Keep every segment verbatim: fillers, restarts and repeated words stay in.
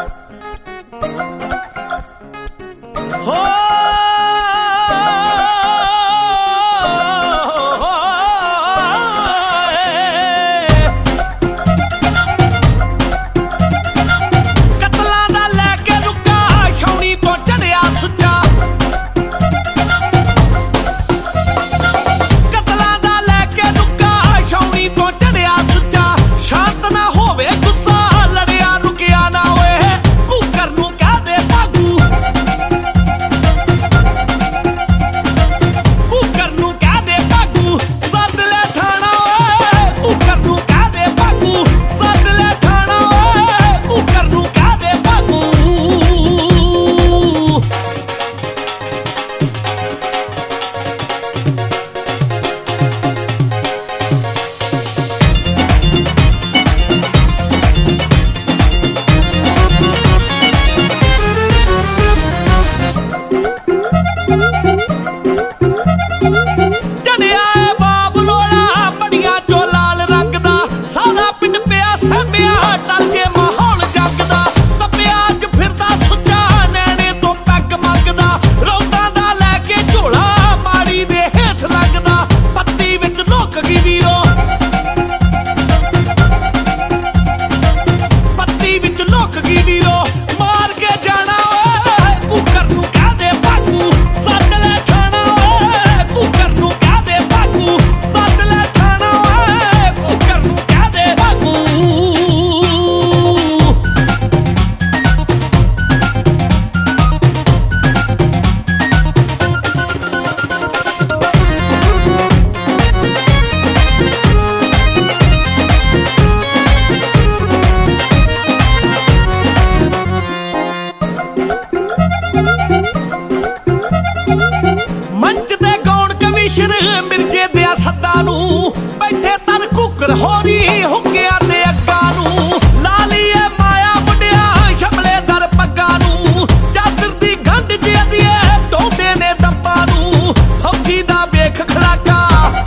ਮਿਰਜੇ ਦੇ ਸੱਦਾ ਨੂੰ ਬੈਠੇ ਤਰ ਕੁੱਕਰ ਹੋਰੀ ਹੁੱਕਿਆ ਤੇ ਅੱਗਾ ਨੂੰ ਲਾ ਲਈਏ ਮਾਇਆ ਮੁੰਡਿਆ ਸ਼ਮਲੇ ਦਰ ਪੱਗਾ ਨੂੰ ਚਾਦਰ ਦੀ ਗੰਢ ਜਿਹਦੀਏ ਟੋਡੇ ਨੇ ਦੱਬਾ ਨੂੰ ਫੌਜੀ ਦਾ ਵੇਖ ਖੜਾਕਾ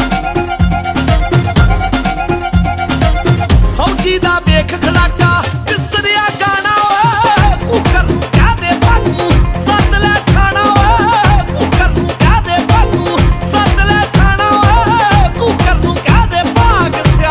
ਫੌਜੀ ਦਾ ਵੇਖ ਖੜਾਕਾ ਕਿਸਰਿਆ ਗਾਣਾ ਓਏ ਕੁੱਕਰ ਨੂੰ ਕਹਿ ਦੇ ਬਾਗੂ ਸੱਦ ਲੈ ਖਾਣਾ ਓਏ ਕੁੱਕਰ ਨੂੰ ਕਹਿ ਦੇ ਬਾਗੂ ਸੱਦ ਲੈ ਖਾਣਾ ਓਏ ਕੁੱਕਰ ਨੂੰ ਕਹਿ ਦੇ ਭਾਗ ਸਿਆ